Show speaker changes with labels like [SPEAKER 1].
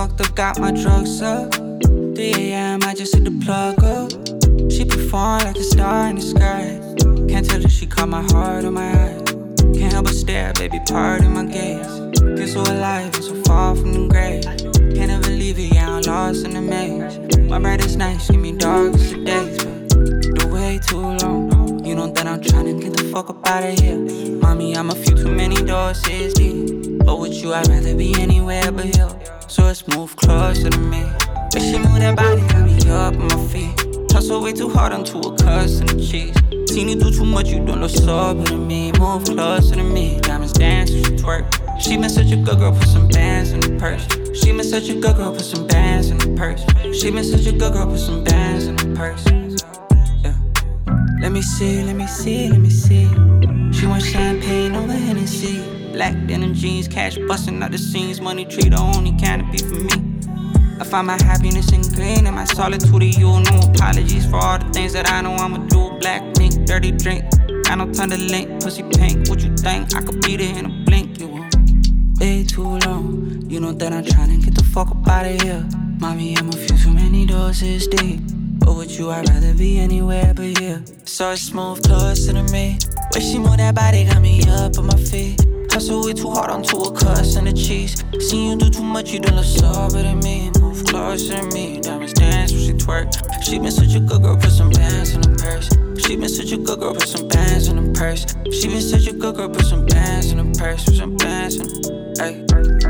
[SPEAKER 1] fucked up, got my drugs up. 3 a.m. I just hit the plug up. She perform like a star in the sky. Can't tell if she caught my heart or my eyes. Can't help but stare, baby, pardon my gaze. Feel so alive and so far from the grave. Can't ever leave it, yeah, I'm lost in the maze. My brightest nights give me darkest of days, but the way too long. You know that I'm tryna get the fuck up out of here. Mommy, I'm a few too many doors deep. But with you, I'd rather be anywhere but here. So let's move closer to me. But she move that body, got me up on my feet. Hustle way too hard, I'm too accustomed to cheese. Seen you do too much, you don't look sober to me. Move closer to me, diamonds dance when she twerk. She been such a good girl, put some bands in the purse. She been such a good girl, put some bands in the purse. She been such a good girl, put some bands in the purse. Yeah. Let me see, let me see, let me see. She want champagne over Hennessy. Black denim jeans, cash busting out the seams. Money tree, the only canopy for me. I find my happiness in green and my solitude in you. No apologies for all the things that I know I'ma do. Black mink, dirty drink, got no time to link. Pussy pink, what you think? I could beat it in a blink. You won't way too long. You know that I'm tryna get the fuck up out of here. Mommy, I'm a few too many doses deep. But with you, I'd rather be anywhere but here. So it's smooth closer to me. When she move that body, got me up on my feet. Hustle way too hard, I'm too accustomed to cheese. Seen you do too much, you don't look sober to me. Move closer to me, diamonds dance when she twerk. She been such a good girl, put some bands in her purse. She been such a good girl, put some bands in her purse. She been such a good girl, put some bands in her purse. Put some bands in her, ayy.